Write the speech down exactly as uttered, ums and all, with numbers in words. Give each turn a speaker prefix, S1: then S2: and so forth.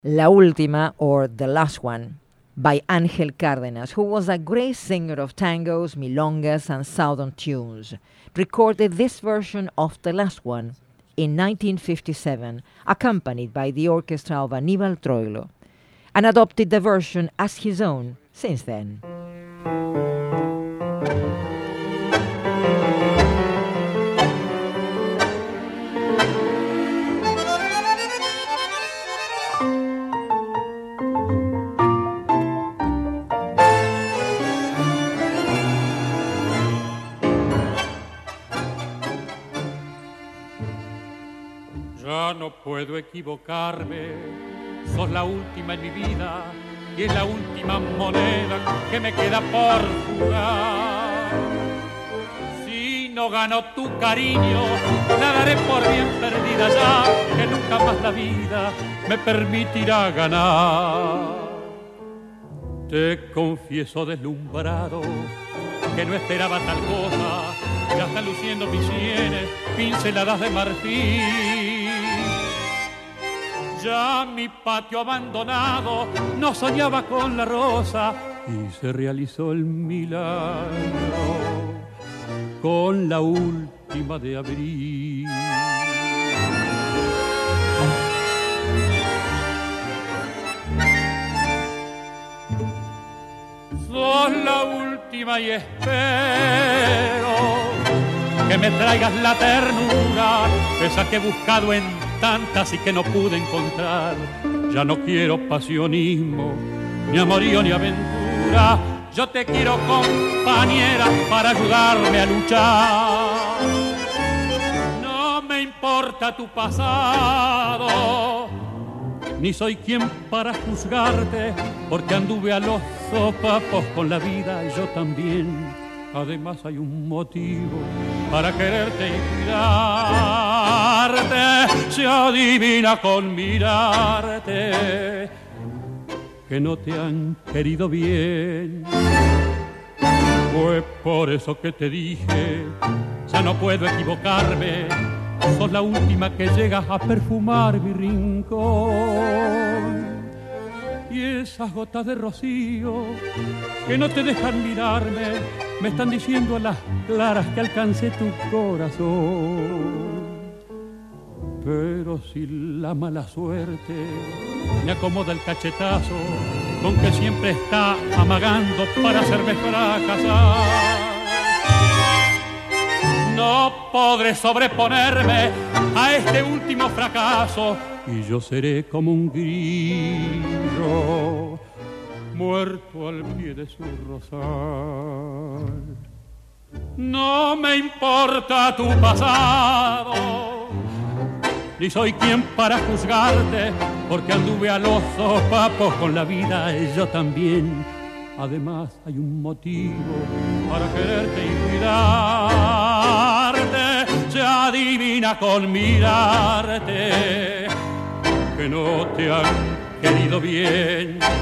S1: La Última, or The Last One, by Ángel Cárdenas, who was a great singer of tangos, milongas, and southern tunes, recorded this version of The Last One in nineteen fifty-seven, accompanied by the orchestra of Aníbal Troilo, and adopted the version as his own since then.
S2: Ya no puedo equivocarme, sos la última en mi vida y es la última moneda que me queda por jugar. Si no gano tu cariño, la daré por bien perdida ya, que nunca más la vida me permitirá ganar. Te confieso deslumbrado que no esperaba tal cosa, ya están luciendo mis sienes, pinceladas de marfil. Ya mi patio abandonado no soñaba con la rosa y se realizó el milagro con la última de abril. Sos la última y espero que me traigas la ternura, esa que he buscado en tantas y que no pude encontrar. Ya no quiero pasionismo, ni amorío ni aventura. Yo te quiero compañera para ayudarme a luchar. No me importa tu pasado, ni soy quien para juzgarte, porque anduve a los sopapos con la vida y yo también. Además hay un motivo para quererte y cuidarte. Se adivina con mirarte que no te han querido bien. Fue por eso que te dije, ya no puedo equivocarme. Sos la última que llegas a perfumar mi rincón. Y esas gotas de rocío que no te dejan mirarme me están diciendo a las claras que alcancé tu corazón. Pero si la mala suerte me acomoda el cachetazo con que siempre está amagando para hacerme fracasar, no podré sobreponerme a este último fracaso y yo seré como un grillo muerto al pie de su rosal. No me importa tu pasado, ni soy quien para juzgarte, porque anduve a los sopapos con la vida y yo también. Además hay un motivo para quererte y cuidarte. Se adivina con mirarte que no te han querido bien.